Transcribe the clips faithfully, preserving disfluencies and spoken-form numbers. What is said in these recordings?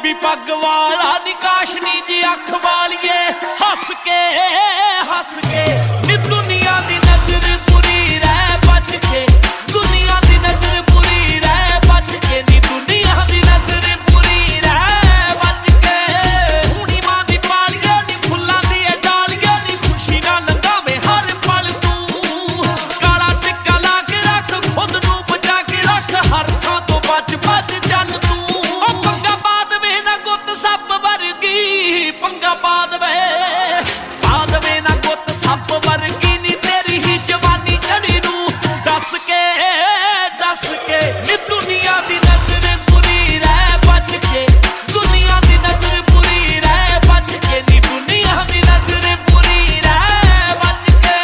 गुलाबी पग वाला निकाशनी जी अख वालिए हस के हस के नी दुनिया दी नजर बुरी रह बच के दुनिया दी नजर बुरी रह बच के नी दुनिया दी नजर बुरी रह बच के हुणी मां दी पालिए नी फुल्लां दी डालिए नी खुशी ना लंघावे हर पल तू काला टिक्का ला के रख खुद नू बचा के रख हर थां तो बच बच चल तू पंगा बाद वे ना गुत सप वर्गी पंगा बाद वे बाद वे ना गुत सप वर्गी नी तेरी ही जवानी चढ़ी नू दस के दस के नी दुनिया दी नजर बुरी रह बच के दुनिया दी नजर बुरी रह बच के नी दुनिया दी नजर बुरी रह बच के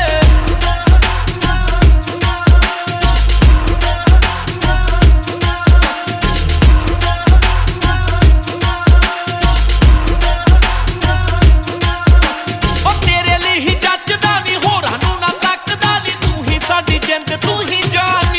ओ तेरे लिए ही जचदा नी होरां नू ना तकदा नी तू ही साडी जिंद तू ही जान